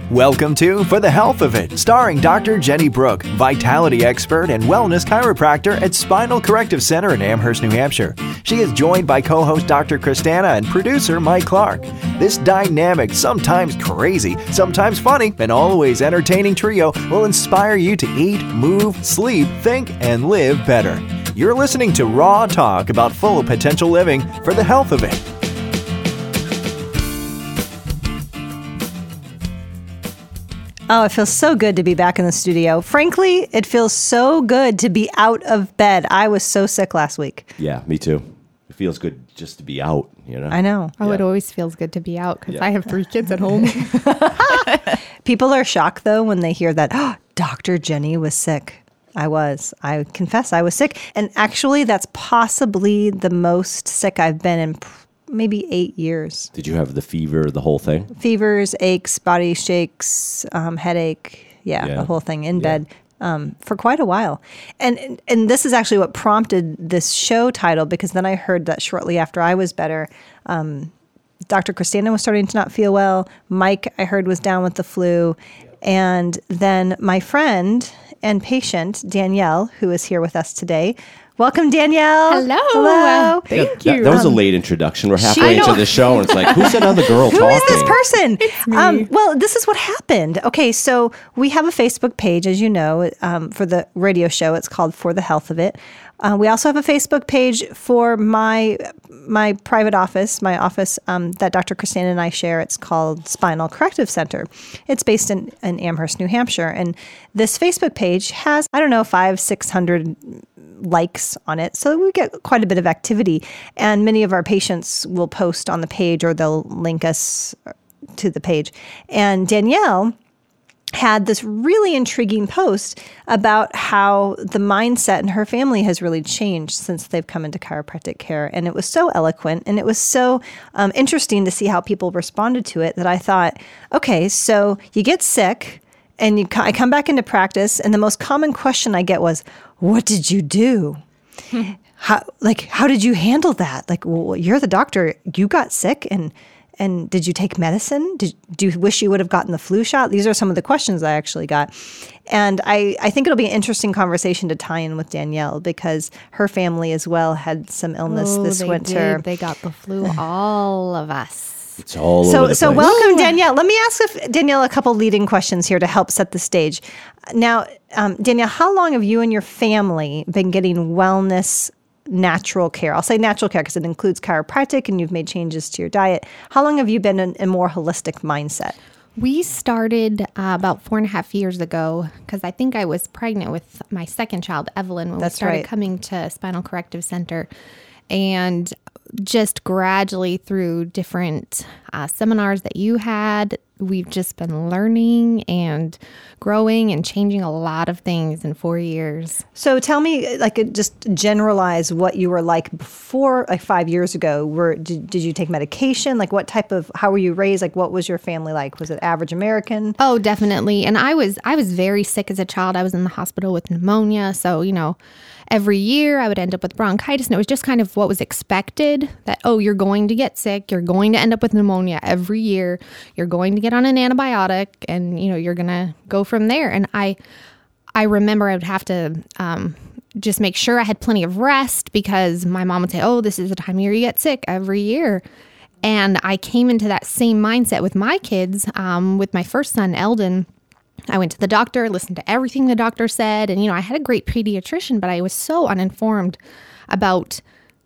Welcome to For the Health of It, starring Dr. Jenny Brook, vitality expert and wellness chiropractor at Spinal Corrective Center in Amherst, New Hampshire. She is joined by co-host Dr. Christana and producer Mike Clark. This dynamic, sometimes crazy, sometimes funny, and always entertaining trio will inspire you to eat, move, sleep, think, and live better. You're listening to Raw Talk about full potential living for the health of it. Oh, it feels so good to be back in the studio. Frankly, it feels so good to be out of bed. I was so sick last week. Yeah, me too. It feels good just to be out, you know? I know. Oh, it always feels good to be out because I have 3 kids at home. People are shocked, though, when they hear that, oh, Dr. Jenny was sick. I was. I confess I was sick. And actually, that's possibly the most sick I've been in maybe 8 years. Did you have the fever, the whole thing? Fevers, aches, body shakes, headache. Yeah, the whole thing in bed for quite a while. And this is actually what prompted this show title, because then I heard that shortly after I was better, Dr. Christina was starting to not feel well. Mike, I heard, was down with the flu. And then my friend and patient, Danielle, who is here with us today. Welcome, Danielle. Hello. Thank you. That was a late introduction. We're halfway into the show, and it's like, who's that other girl talking? Who is this person? It's me. Well, this is what happened. Okay, so we have a Facebook page, as you know, for the radio show. It's called For the Health of It. We also have a Facebook page for my private office, my office that Dr. Christina and I share. It's called Spinal Corrective Center. It's based in Amherst, New Hampshire. And this Facebook page has, 500-600 likes on it. So we get quite a bit of activity. And many of our patients will post on the page, or they'll link us to the page. And Danielle had this really intriguing post about how the mindset in her family has really changed since they've come into chiropractic care. And it was so eloquent, and it was so interesting to see how people responded to it, that I thought, okay, so you get sick and I come back into practice, and the most common question I get was, what did you do? How did you handle that? Like, well, you're the doctor, you got sick, and did you take medicine? Do you wish you would have gotten the flu shot? These are some of the questions I actually got. And I think it'll be an interesting conversation to tie in with Danielle, because her family as well had some illness this winter. They got the flu, all of us. It's all over the place. So welcome, Danielle. Let me ask Danielle a couple leading questions here to help set the stage. Now, Danielle, how long have you and your family been getting wellness natural care? I'll say natural care because it includes chiropractic, and you've made changes to your diet. How long have you been in a more holistic mindset? We started about 4.5 years ago, because I think I was pregnant with my second child, Evelyn, when we started coming to Spinal Corrective Center. And just gradually through different seminars that you had, we've just been learning and growing and changing a lot of things in 4 years. So tell me, just generalize what you were like before, 5 years ago. Did you take medication? How were you raised? What was your family like? Was it average American? Oh, definitely. And I was very sick as a child. I was in the hospital with pneumonia. So, every year I would end up with bronchitis, and it was just kind of what was expected, that, oh, you're going to get sick. You're going to end up with pneumonia every year. You're going to get on an antibiotic, and, you're going to go from there. And I remember I would have to just make sure I had plenty of rest, because my mom would say, oh, this is the time of year you get sick every year. And I came into that same mindset with my kids, with my first son, Eldon. I went to the doctor, listened to everything the doctor said. And, I had a great pediatrician, but I was so uninformed about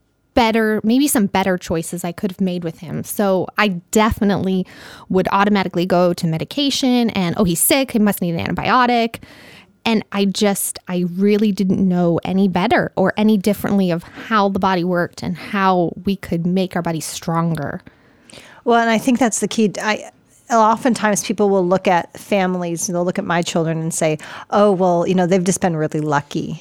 maybe some better choices I could have made with him. So I definitely would automatically go to medication and, oh, he's sick, he must need an antibiotic. And I really didn't know any better or any differently of how the body worked and how we could make our bodies stronger. Well, and I think that's the key. Oftentimes people will look at families, they'll look at my children and say, oh, well, they've just been really lucky,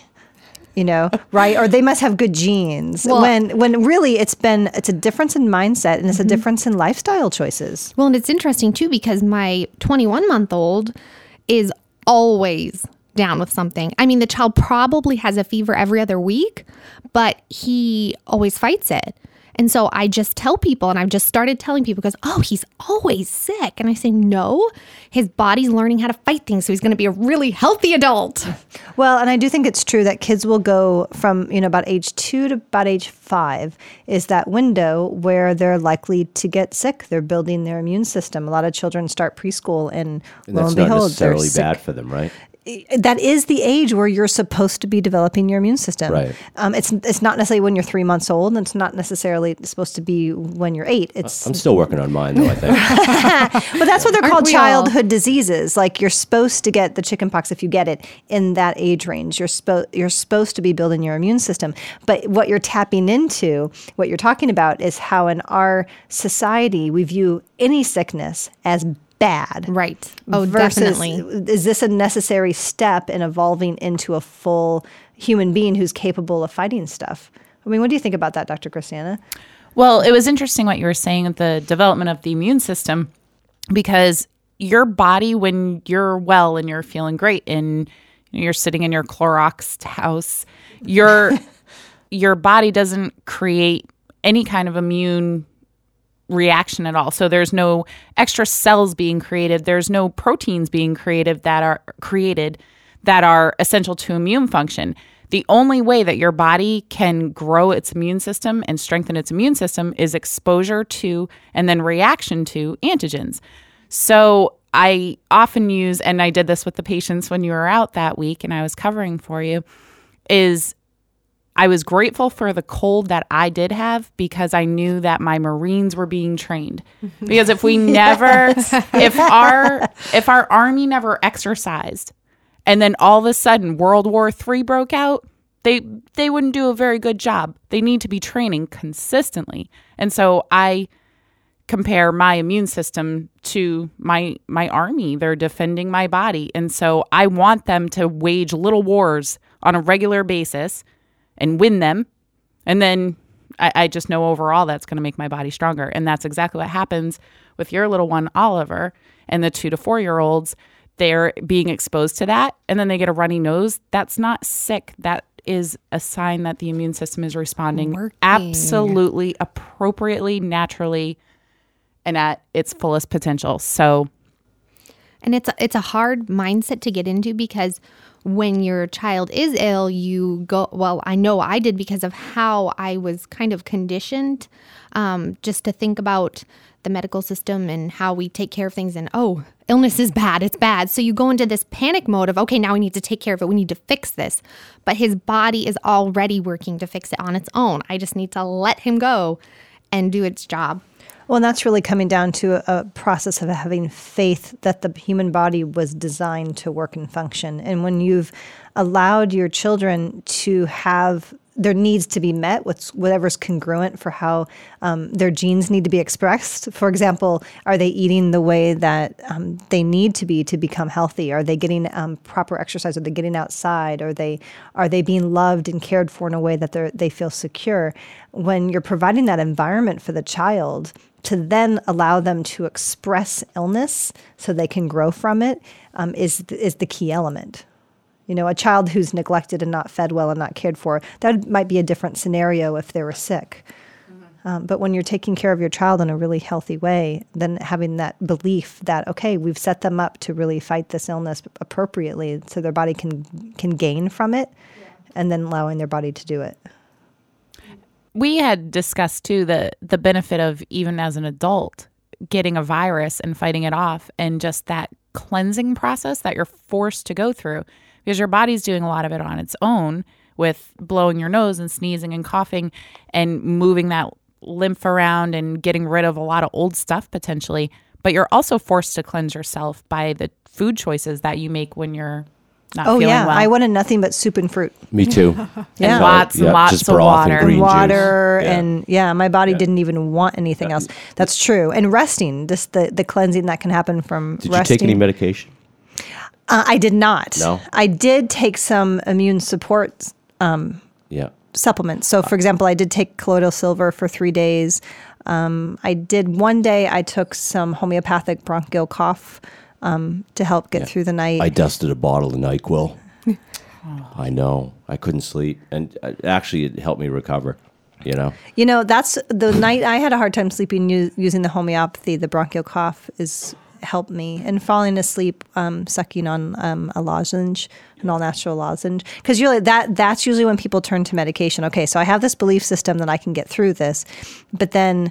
right? Or they must have good genes. Well, when really it's a difference in mindset, and it's a difference in lifestyle choices. Well, and it's interesting too, because my 21-month-old is always down with something. I mean, the child probably has a fever every other week, but he always fights it. And so I just tell people, and I've just started telling people, because, oh, he's always sick. And I say, no, his body's learning how to fight things. So he's going to be a really healthy adult. Well, and I do think it's true that kids will go from, about age 2 to about age 5 is that window where they're likely to get sick. They're building their immune system. A lot of children start preschool and lo and behold, they're sick. That's not necessarily bad for them, right? That is the age where you're supposed to be developing your immune system. Right. It's not necessarily when you're 3 months old, and it's not necessarily supposed to be when you're 8. I'm still working on mine, though, I think. But that's what they're called, childhood diseases. Like, you're supposed to get the chickenpox if you get it in that age range. You're supposed to be building your immune system. But what you're tapping into, what you're talking about, is how in our society we view any sickness as bad. Right. Oh, versus, definitely. Is this a necessary step in evolving into a full human being who's capable of fighting stuff? I mean, what do you think about that, Dr. Christiana? Well, it was interesting what you were saying with the development of the immune system, because your body, when you're well and you're feeling great and you're sitting in your Cloroxed house, your body doesn't create any kind of immune reaction at all. So there's no extra cells being created. There's no proteins being created that are essential to immune function. The only way that your body can grow its immune system and strengthen its immune system is exposure to and then reaction to antigens. So I often use, and I did this with the patients when you were out that week and I was covering for you, is I was grateful for the cold that I did have, because I knew that my Marines were being trained. Because if we never, if our Army never exercised, and then all of a sudden World War III broke out, they wouldn't do a very good job. They need to be training consistently. And so I compare my immune system to my Army. They're defending my body. And so I want them to wage little wars on a regular basis and win them. And then I just know overall that's going to make my body stronger. And that's exactly what happens with your little one, Oliver, and the 2 to 4 year olds. They're being exposed to that. And then they get a runny nose. That's not sick. That is a sign that the immune system is responding absolutely appropriately, naturally, and at its fullest potential. So, and it's a hard mindset to get into, because when your child is ill, you go, well, I know I did, because of how I was kind of conditioned just to think about the medical system and how we take care of things, and, oh, illness is bad, it's bad. So you go into this panic mode of, okay, now we need to take care of it, we need to fix this. But his body is already working to fix it on its own. I just need to let him go and do its job. Well, and that's really coming down to a process of having faith that the human body was designed to work and function. And when you've allowed your children to have their needs to be met with whatever's congruent for how their genes need to be expressed. For example, are they eating the way that they need to be to become healthy? Are they getting proper exercise? Are they getting outside? Are they being loved and cared for in a way that they feel secure? When you're providing that environment for the child, to then allow them to express illness so they can grow from it is the key element. A child who's neglected and not fed well and not cared for, that might be a different scenario if they were sick. Mm-hmm. But when you're taking care of your child in a really healthy way, then having that belief that, okay, we've set them up to really fight this illness appropriately so their body can gain from it, and then allowing their body to do it. We had discussed, too, the benefit of, even as an adult, getting a virus and fighting it off, and just that cleansing process that you're forced to go through, because your body's doing a lot of it on its own with blowing your nose and sneezing and coughing and moving that lymph around and getting rid of a lot of old stuff potentially. But you're also forced to cleanse yourself by the food choices that you make when you're not feeling well. I wanted nothing but soup and fruit. Me too. Yeah. And lots and lots just of water. And water and my body didn't even want anything else. That's true. And resting, just the cleansing that can happen from resting. Did you take any medication? I did not. No? I did take some immune support supplements. So, for example, I did take colloidal silver for 3 days. One day I took some homeopathic bronchial cough to help get through the night. I dusted a bottle of NyQuil. I know. I couldn't sleep. And actually, it helped me recover. you know? That's the night I had a hard time sleeping using the homeopathy. The bronchial cough is helped me, and falling asleep sucking on a lozenge, an all-natural lozenge, because really that's usually when people turn to medication. Okay, so I have this belief system that I can get through this, but then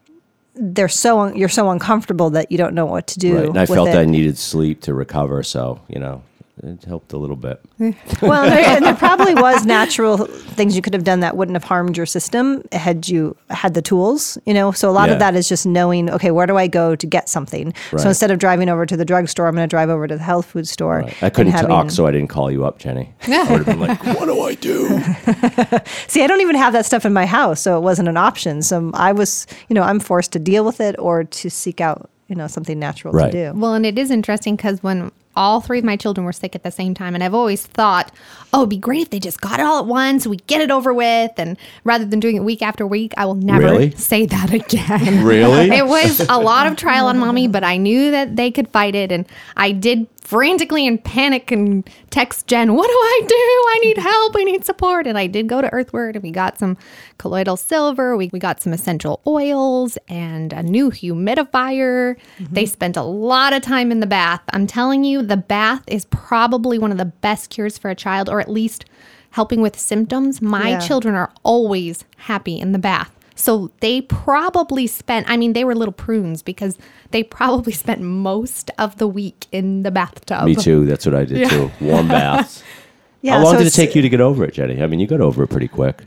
you're so uncomfortable that you don't know what to do. Right. And I felt I needed sleep to recover, so it helped a little bit. Well, and there probably was natural things you could have done that wouldn't have harmed your system had you had the tools, So a lot of that is just knowing, okay, where do I go to get something? Right. So instead of driving over to the drugstore, I'm going to drive over to the health food store. Right. I couldn't talk, so I didn't call you up, Jenny. I would have been like, what do I do? See, I don't even have that stuff in my house, so it wasn't an option. So I was, I'm forced to deal with it or to seek out, something natural to do. Well, and it is interesting because when all three of my children were sick at the same time, and I've always thought, oh, it'd be great if they just got it all at once, we get it over with, and rather than doing it week after week, I will never say that again. Really? It was a lot of trial on mommy, but I knew that they could fight it, and I did frantically and panic and text Jen, what do? I need help. I need support. And I did go to Earthward, and we got some colloidal silver. We got some essential oils and a new humidifier. Mm-hmm. They spent a lot of time in the bath. I'm telling you, the bath is probably one of the best cures for a child, or at least helping with symptoms. My children are always happy in the bath. So they probably spent, they were little prunes because they probably spent most of the week in the bathtub. Me too. That's what I did too. Warm baths. How long did it take you to get over it, Jenny? You got over it pretty quick.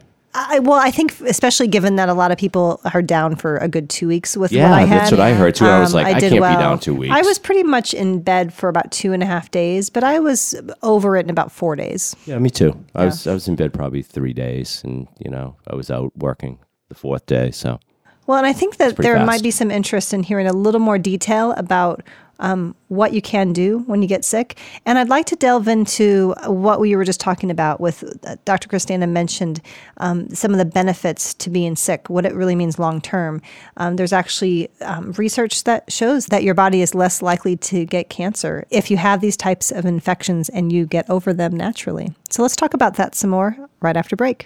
I think especially given that a lot of people are down for a good 2 weeks with what I had. Yeah, that's what I heard too. I was like, I can't be down 2 weeks. I was pretty much in bed for about 2.5 days, but I was over it in about 4 days. Yeah, me too. I was in bed probably 3 days, and I was out working the 4th day. So, well, and I think that there might be some interest in hearing a little more detail about what you can do when you get sick. And I'd like to delve into what we were just talking about with Dr. Christina mentioned some of the benefits to being sick, what it really means long term. There's actually research that shows that your body is less likely to get cancer if you have these types of infections and you get over them naturally. So let's talk about that some more right after break.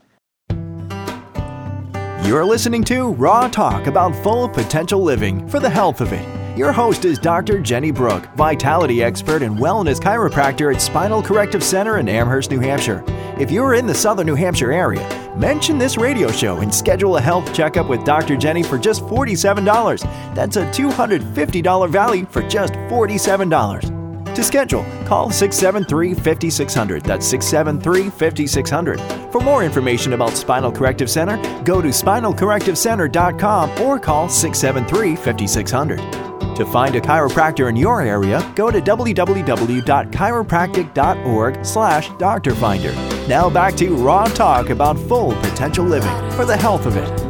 You're listening to Raw Talk about full potential living for the health of it. Your host is Dr. Jenny Brook, vitality expert and wellness chiropractor at Spinal Corrective Center in Amherst, New Hampshire. If you're in the southern New Hampshire area, mention this radio show and schedule a health checkup with Dr. Jenny for just $47. That's a $250 value for just $47. To schedule, call 673-5600. That's 673-5600. For more information about Spinal Corrective Center, go to spinalcorrectivecenter.com or call 673-5600. To find a chiropractor in your area, go to www.chiropractic.org/doctorfinder. Now back to Raw Talk about full potential living for the health of it.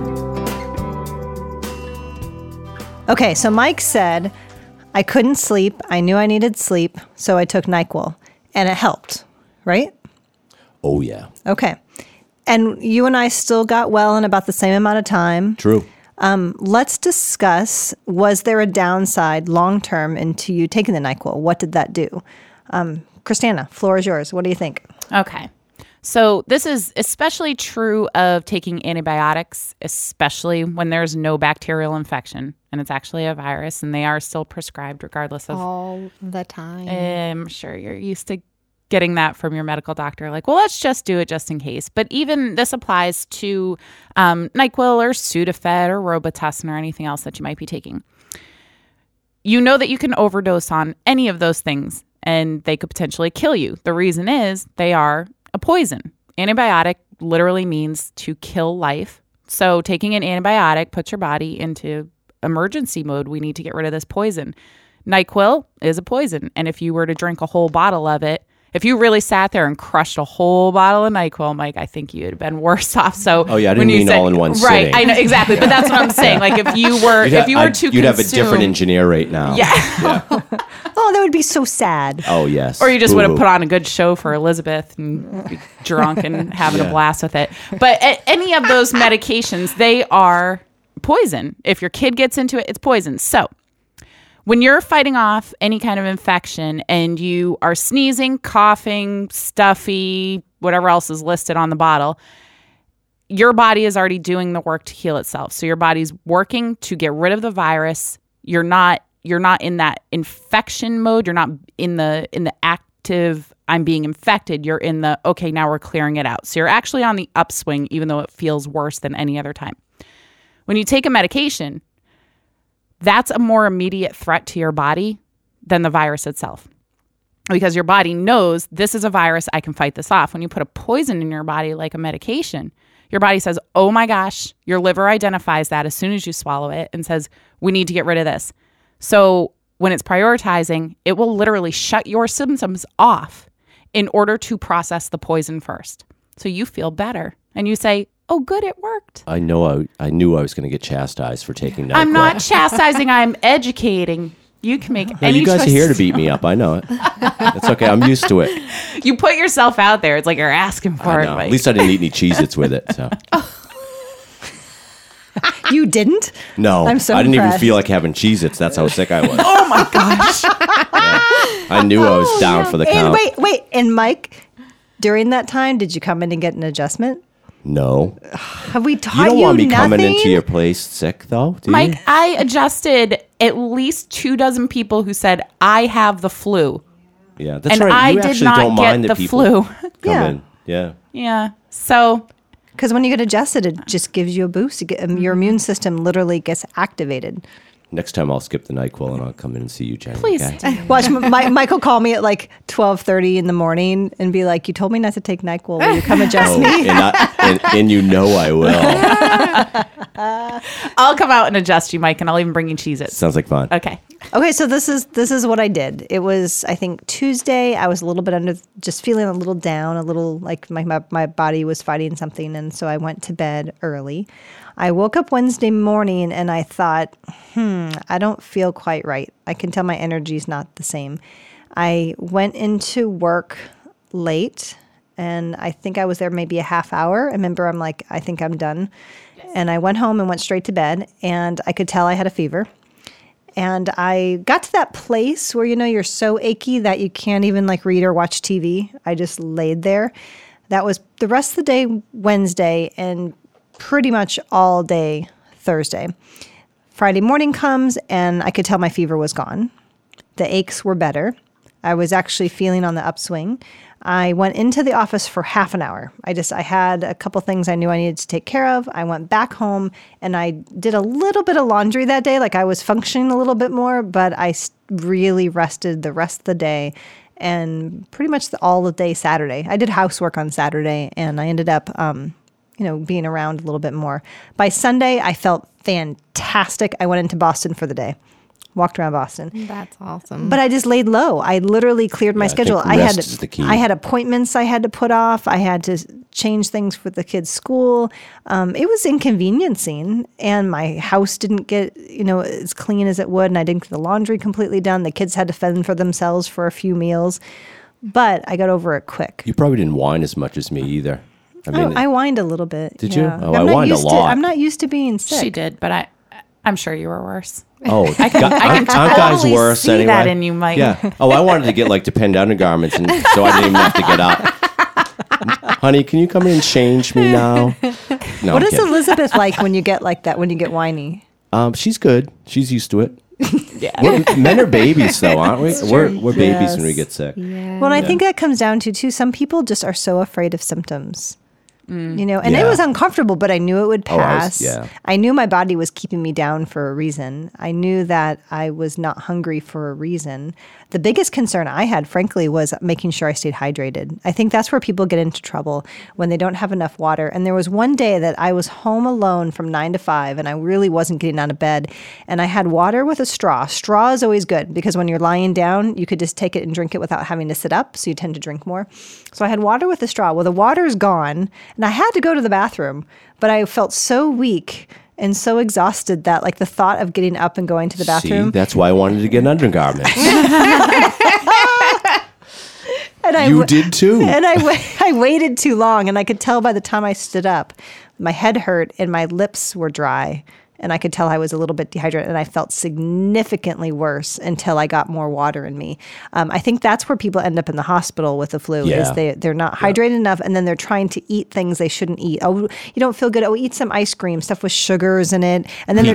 Okay, so Mike said, I couldn't sleep. I knew I needed sleep, so I took NyQuil, and it helped, right? Oh, yeah. Okay. And you and I still got well in about the same amount of time. True. Let's discuss, was there a downside long-term into you taking the NyQuil? What did that do? Christina, floor is yours. What do you think? Okay. So this is especially true of taking antibiotics, especially when there's no bacterial infection and it's actually a virus, and they are still prescribed regardless of... all the time. I'm sure you're used to getting that from your medical doctor, like, well, let's just do it just in case. But even this applies to NyQuil or Sudafed or Robitussin or anything else that you might be taking. You know that you can overdose on any of those things and they could potentially kill you. The reason is they are a poison. Antibiotic literally means to kill life. So taking an antibiotic puts your body into emergency mode. We need to get rid of this poison. NyQuil is a poison. And if you were to drink a whole bottle of it, if you really sat there and crushed a whole bottle of NyQuil, Mike, I think you'd have been worse off. So, oh yeah, I didn't mean all in one sitting. Right, I know exactly, but that's what I'm saying. Like if you were you'd have a different engineer right now. Yeah. Oh, that would be so sad. Oh yes. Or you just would have put on a good show for Elizabeth and be drunk and having a blast with it. But any of those medications, they are poison. If your kid gets into it, it's poison. So when you're fighting off any kind of infection and you are sneezing, coughing, stuffy, whatever else is listed on the bottle, your body is already doing the work to heal itself. So your body's working to get rid of the virus. You're not in that infection mode. You're not in the active I'm being infected. You're in the okay, now we're clearing it out. So you're actually on the upswing, even though it feels worse than any other time. When you take a medication, that's a more immediate threat to your body than the virus itself. Because your body knows this is a virus, I can fight this off. When you put a poison in your body like a medication, your body says, oh my gosh, your liver identifies that as soon as you swallow it and says, we need to get rid of this. So when it's prioritizing, it will literally shut your symptoms off in order to process the poison first. So you feel better. And you say, oh, good, it worked. I knew I was going to get chastised for taking NyQuil. I'm not chastising, I'm educating. You can make any you guys choice. are here to beat me up. I know it. It's okay. I'm used to it. You put yourself out there. It's like you're asking for I it. know. Mike. At least I didn't eat any Cheez-Its with it. So. You didn't? No, I'm so I didn't even impressed. feel like having Cheez-Its. That's how sick I was. Oh my gosh. I knew I was down for the And count. wait. And Mike, during that time, did you come in and get an adjustment? No. Have we taught You don't want me coming nothing? into your place sick, though, do you? Mike, I adjusted at least 24 people who said, I have the flu. Yeah, that's And right. I You did actually not don't get mind the that people flu. come Yeah. in. Yeah. Yeah. So Because when you get adjusted, it just gives you a boost. Your immune system literally gets activated. Next time I'll skip the NyQuil and I'll come in and see you, Jenny. please. Okay? Watch Michael call me at like 12:30 in the morning and be like, "You told me not to take NyQuil. Will you come adjust Oh, me?" and you know I will. I'll come out and adjust you, Mike, and I'll even bring you Cheez-Its. Sounds like fun. Okay. Okay, so this is what I did. It was, I think, Tuesday. I was a little bit just feeling a little down, a little like my body was fighting something, and so I went to bed early. I woke up Wednesday morning and I thought, I don't feel quite right. I can tell my energy's not the same. I went into work late, and I think I was there maybe a half hour. I remember I'm like, I think I'm done. And I went home and went straight to bed, and I could tell I had a fever. And I got to that place where, you're so achy that you can't even like read or watch TV. I just laid there. That was the rest of the day Wednesday and pretty much all day Thursday. Friday morning comes and I could tell my fever was gone. The aches were better. I was actually feeling on the upswing. I went into the office for half an hour. I had a couple things I knew I needed to take care of. I went back home and I did a little bit of laundry that day. Like I was functioning a little bit more, but I really rested the rest of the day and pretty much all the day Saturday. I did housework on Saturday and I ended up, being around a little bit more. By Sunday, I felt fantastic. I went into Boston for the day. Walked around Boston. That's awesome. But I just laid low. I literally cleared my I think schedule. rest is the key. I had appointments I had to put off. I had to change things for the kids' school. It was inconveniencing, and my house didn't get as clean as it would, and I didn't get the laundry completely done. The kids had to fend for themselves for a few meals, but I got over it quick. You probably didn't whine as much as me either. I mean, I whined a little bit. Did you? yeah. Oh, I'm I not whined a used lot. I'm not used to being sick. She did, but I'm sure you were worse. oh, I can aren't guys totally worse see anyway? that in you, Mike. Yeah. Oh, I wanted to get like depend undergarments, and so I didn't even have to get up. Honey, can you come in and change me now? No, What I'm is kidding. Elizabeth like when you get like that? When you get whiny? She's good. She's used to it. Yeah. Men are babies, though, aren't we? We're babies when we Yes. get sick. Well, and I think that comes down to too. Some people just are so afraid of symptoms. And it Yeah. was uncomfortable, but I knew it would Oh, pass. yeah. I knew my body was keeping me down for a reason. I knew that I was not hungry for a reason. The biggest concern I had, frankly, was making sure I stayed hydrated. I think that's where people get into trouble when they don't have enough water. And there was one day that I was home alone from 9 to 5, and I really wasn't getting out of bed. And I had water with a straw. Straw is always good because when you're lying down, you could just take it and drink it without having to sit up, so you tend to drink more. So I had water with a straw. Well, the water's gone, and I had to go to the bathroom, but I felt so weak and so exhausted that like the thought of getting up and going to the See, bathroom. that's why I wanted to get undergarments. And You did too. And I waited too long, and I could tell by the time I stood up, my head hurt and my lips were dry. and I could tell I was a little bit dehydrated, and I felt significantly worse until I got more water in me. I think that's where people end up in the hospital with the flu, is they're not hydrated enough, and then they're trying to eat things they shouldn't eat. Oh, you don't feel good. Oh, eat some ice cream, stuff with sugars in it, and then they're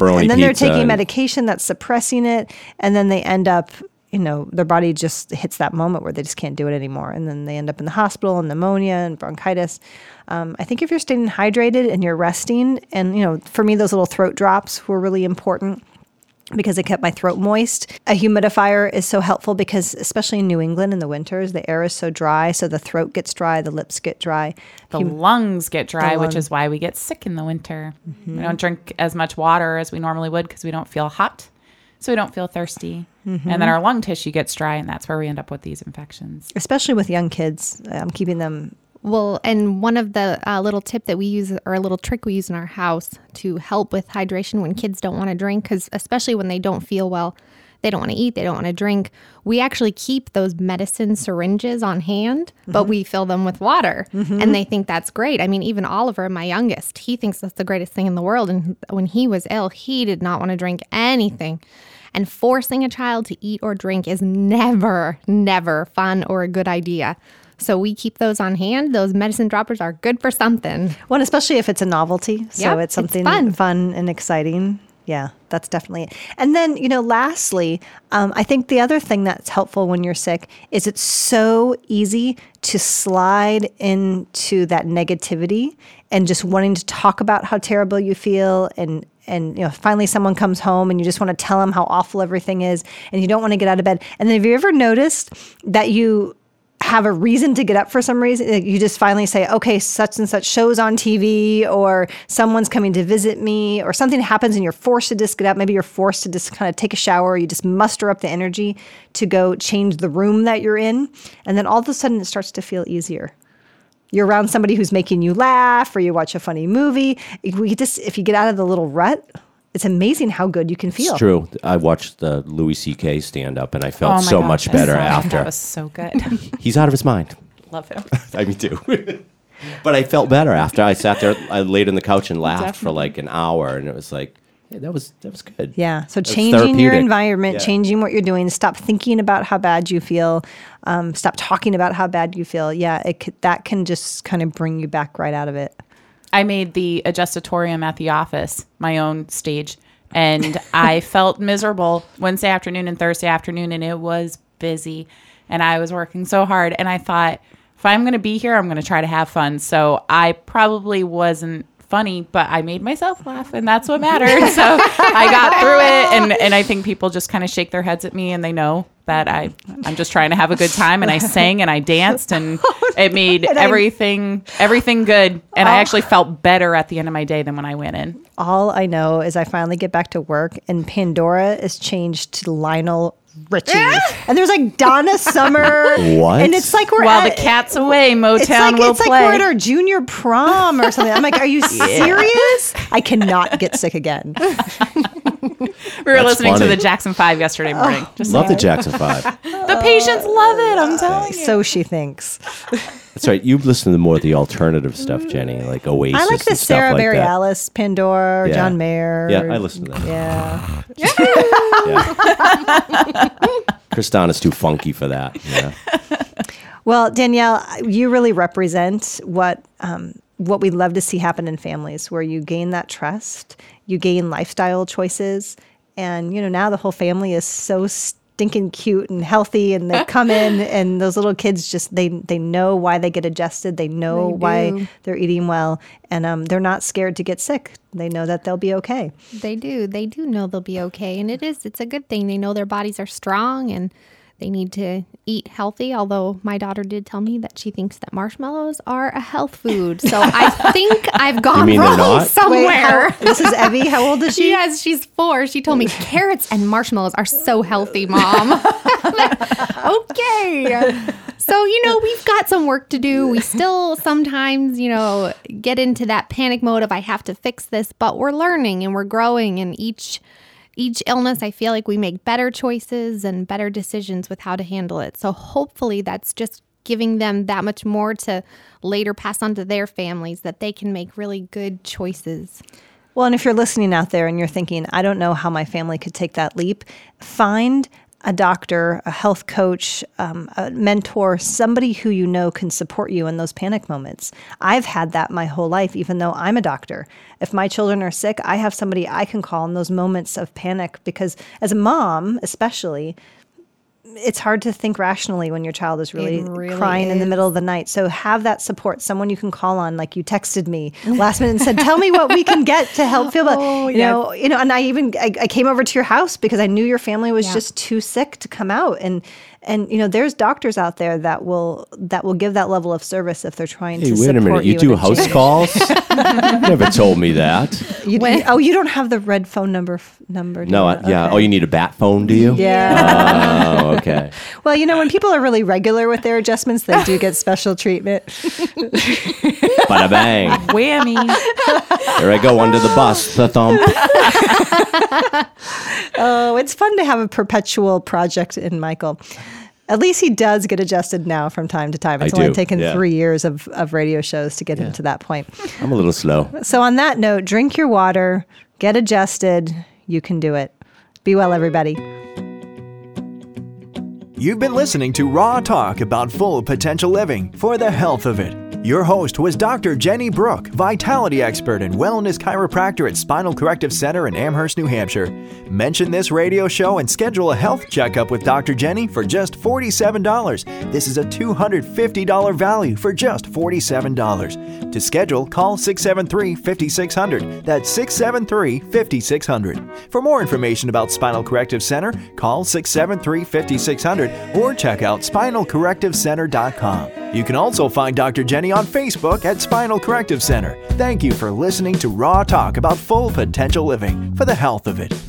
taking medication that's suppressing it, and then they end up, their body just hits that moment where they just can't do it anymore. And then they end up in the hospital and pneumonia and bronchitis. I think if you're staying hydrated and you're resting, and, for me, those little throat drops were really important because they kept my throat moist. A humidifier is so helpful because, especially in New England in the winters, the air is so dry. So the throat gets dry, the lips get dry. The lungs get dry, which is why we get sick in the winter. Mm-hmm. We don't drink as much water as we normally would because we don't feel hot. So we don't feel thirsty. Mm-hmm. And then our lung tissue gets dry, and that's where we end up with these infections. Especially with young kids, keeping them... Well, and one of the little tip that we use, or a little trick we use in our house to help with hydration when kids don't want to drink, because especially when they don't feel well, they don't want to eat, they don't want to drink, we actually keep those medicine syringes on hand, but we fill them with water. Mm-hmm. And they think that's great. I mean, even Oliver, my youngest, he thinks that's the greatest thing in the world. And when he was ill, he did not want to drink anything. And forcing a child to eat or drink is never, never fun or a good idea. So we keep those on hand. Those medicine droppers are good for something. Well, especially if it's a novelty. So it's something fun and exciting. Yeah, that's definitely it. And then, lastly, I think the other thing that's helpful when you're sick is it's so easy to slide into that negativity and just wanting to talk about how terrible you feel, and finally someone comes home and you just want to tell them how awful everything is, and you don't want to get out of bed. And then have you ever noticed that you have a reason to get up for some reason? You just finally say, okay, such and such show's on TV, or someone's coming to visit me, or something happens and you're forced to just get up. Maybe you're forced to just kind of take a shower, or you just muster up the energy to go change the room that you're in. And then all of a sudden it starts to feel easier. You're around somebody who's making you laugh, or you watch a funny movie. If you get out of the little rut, it's amazing how good you can feel. It's true. I watched the Louis C.K. stand-up, and I felt so much better after. That was so good. He's out of his mind. Love him. I me too. But I felt better after. I sat there, I laid on the couch and laughed for like an hour, and it was like, hey, that was good. Yeah. So changing your environment, changing what you're doing, stop thinking about how bad you feel, stop talking about how bad you feel. Yeah, that can just kind of bring you back right out of it. I made the adjustatorium at the office my own stage, and I felt miserable Wednesday afternoon and Thursday afternoon, and it was busy, and I was working so hard, and I thought, if I'm going to be here, I'm going to try to have fun. So I probably wasn't funny, but I made myself laugh, and that's what mattered. So I got through it, and I think people just kind of shake their heads at me, and they know that I'm just trying to have a good time, and I sang and I danced, and it made everything good, and I actually felt better at the end of my day than when I went in. All I know is I finally get back to work, and Pandora is changed to Lionel Richie, and there's like Donna Summer. What? And it's like while the cat's away, Motown will play. It's like we're at our junior prom or something. I'm like, are you serious? I cannot get sick again. We were listening to the Jackson 5 yesterday morning. Love the Jackson 5. The patients love it, I'm telling you. So she thinks. That's right. You listen to more of the alternative stuff, Jenny, like Oasis. I like the Sarah Bareilles, Pandora, John Mayer. Yeah, I listen to that. Yeah. Kristana's too funky for that. Yeah. Well, Danielle, you really represent what we'd love to see happen in families, where you gain that trust, you gain lifestyle choices, and now the whole family is so stinking cute and healthy, and they come in, and those little kids just they know why they get adjusted, they know why they're eating well, and they're not scared to get sick. They know that they'll be okay. They do know they'll be okay, and it's a good thing. They know their bodies are strong, and they need to eat healthy, although my daughter did tell me that she thinks that marshmallows are a health food. So I think I've gone wrong somewhere. This is Evie. How old is she? Yes, she's 4. She told me carrots and marshmallows are so healthy, Mom. Okay. So, we've got some work to do. We still sometimes, get into that panic mode of I have to fix this, but we're learning and we're growing, and each illness, I feel like we make better choices and better decisions with how to handle it. So hopefully that's just giving them that much more to later pass on to their families, that they can make really good choices. Well, and if you're listening out there and you're thinking, I don't know how my family could take that leap, find a doctor, a health coach, a mentor, somebody who you know can support you in those panic moments. I've had that my whole life, even though I'm a doctor. If my children are sick, I have somebody I can call in those moments of panic, because as a mom, especially, it's hard to think rationally when your child is really crying in the middle of the night. So have that support, someone you can call on. Like you texted me last minute and said, "Tell me what we can get to help feel better." You know. And I came over to your house because I knew your family was just too sick to come out. And there's doctors out there that will give that level of service if they're trying to support you. Wait a minute, you do house calls? Never told me that. You don't have the red phone number. No, okay. Oh, you need a bat phone, do you? Yeah. Oh, okay. Well, when people are really regular with their adjustments, they do get special treatment. Bada bang. Whammy. There I go under the bus. The thump. Oh, it's fun to have a perpetual project in Michael. At least he does get adjusted now from time to time. It's only taken 3 years of radio shows to get him to that point. I'm a little slow. So on that note, drink your water, get adjusted. You can do it. Be well, everybody. You've been listening to Raw Talk about full potential living for the health of it. Your host was Dr. Jenny Brook, vitality expert and wellness chiropractor at Spinal Corrective Center in Amherst, New Hampshire. Mention this radio show and schedule a health checkup with Dr. Jenny for just $47. This is a $250 value for just $47. To schedule, call 673-5600. That's 673-5600. For more information about Spinal Corrective Center, call 673-5600 or check out spinalcorrectivecenter.com. You can also find Dr. Jenny on Facebook at Spinal Corrective Center. Thank you for listening to Raw Talk about full potential living for the health of it.